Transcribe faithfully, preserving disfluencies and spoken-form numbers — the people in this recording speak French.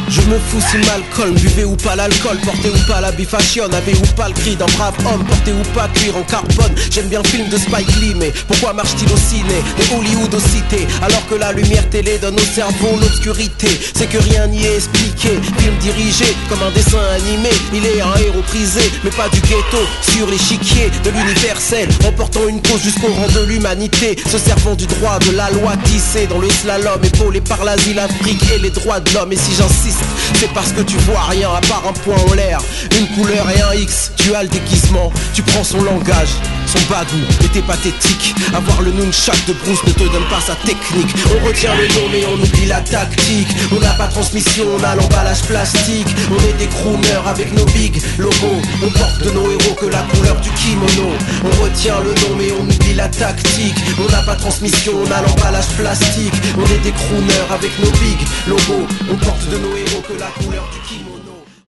Je me fous si Malcolm, buvez ou pas l'alcool, portez ou pas la bifashion, avez ou pas le cri d'un brave homme, portez ou pas cuir en carbone. J'aime bien le film de Spike Lee, mais pourquoi marche-t-il au ciné et Hollywood aux cités, alors que la lumière télé donne au cerveau l'obscurité? C'est que rien n'y est expliqué, film dirigé comme un dessin animé. Il est un héros prisé, mais pas du ghetto, sur l'échiquier de l'universel, emportant une cause jusqu'au rang de l'humanité, se servant du droit de la loi, tissé dans le slalom, épaulé par l'asile, Afrique et les droits de l'homme. Et si j'insiste, c'est parce que tu vois rien à part un point en l'air, une couleur et un X. Tu as le déguisement, tu prends son langage, son bagou était pathétique. Avoir le nunchak de Bruce ne te donne pas sa technique. On retient le nom mais on oublie la tactique. On n'a pas transmission, on a l'emballage plastique. On est des crooners avec nos big logos. On porte de nos héros que la couleur du kimono. On retient le nom mais on oublie la tactique. On n'a pas transmission, on a l'emballage plastique. On est des crooners avec nos big logos. On porte de nos héros que la couleur du kimono.